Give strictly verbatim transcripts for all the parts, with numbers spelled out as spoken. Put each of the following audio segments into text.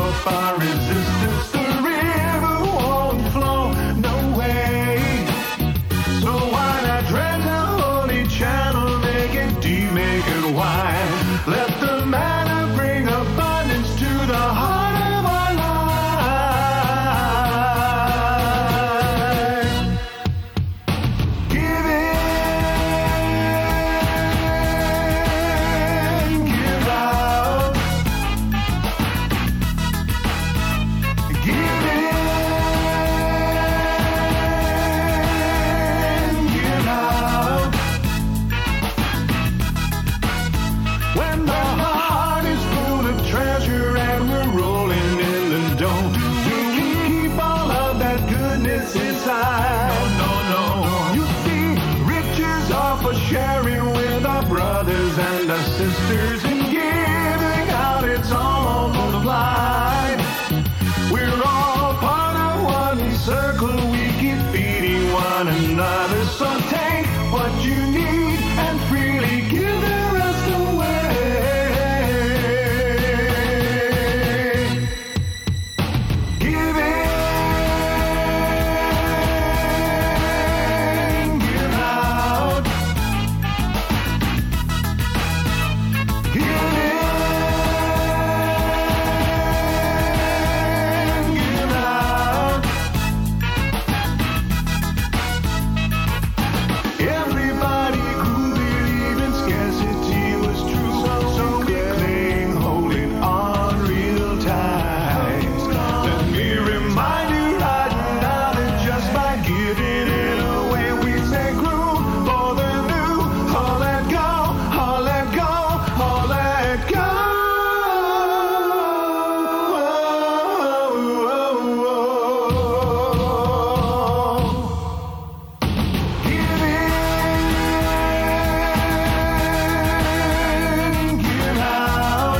up our resistance. The river won't flow, no way. So why not dredge a holy channel, make it deep, make it wide. Let the manna bring abundance to the heart of our life. Give in, give out. Give in, give out. When the heart is full of treasure and we're rolling in the dough, do we keep all of that goodness inside? No, no, no. You see, riches are for sharing with our brothers and our sisters, and giving out, it's all multiplied. We're all part of one circle, we keep feeding one another. So take what you need and freely give the rest away. Give in, give out. Give in, give out. Everybody who believed in scarcity was true, so we cling, holding on real tight. Let me remind you right now that just by giving it away, we say groove for the new. All let go, all let go, all let go. Give in, give out.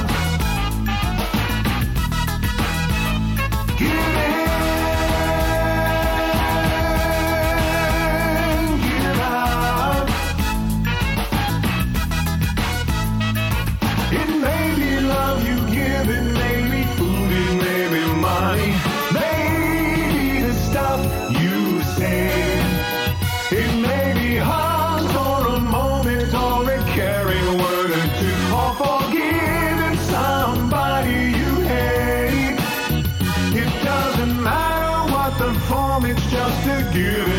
Give in, give out. It may be love you give, it may be food, it may be money, maybe the stuff you say. It may be hugs or a moment or a caring word or two, or forgiving somebody you hate. It doesn't matter what the form, it's just a give